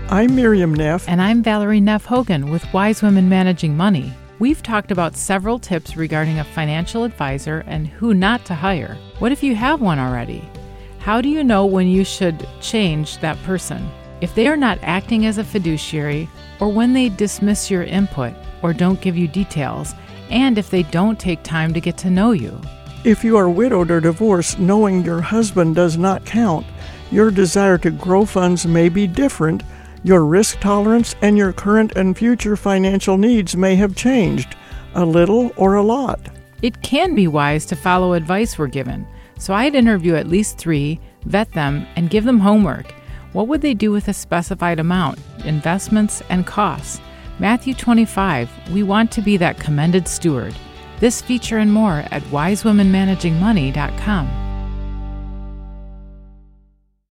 I'm Miriam Neff. And I'm Valerie Neff Hogan with Wise Women Managing Money. We've talked about several tips regarding a financial advisor and who not to hire. What if you have one already? How do you know when you should change that person? If they are not acting as a fiduciary, or when they dismiss your input or don't give you details, and if they don't take time to get to know you. If you are widowed or divorced, knowing your husband does not count, your desire to grow funds may be different, your risk tolerance and your current and future financial needs may have changed, a little or a lot. It can be wise to follow advice we're given, so I'd interview at least 3, vet them, and give them homework. What would they do with a specified amount, investments, and costs? Matthew 25, we want to be that commended steward. This feature and more at wisewomenmanagingmoney.com.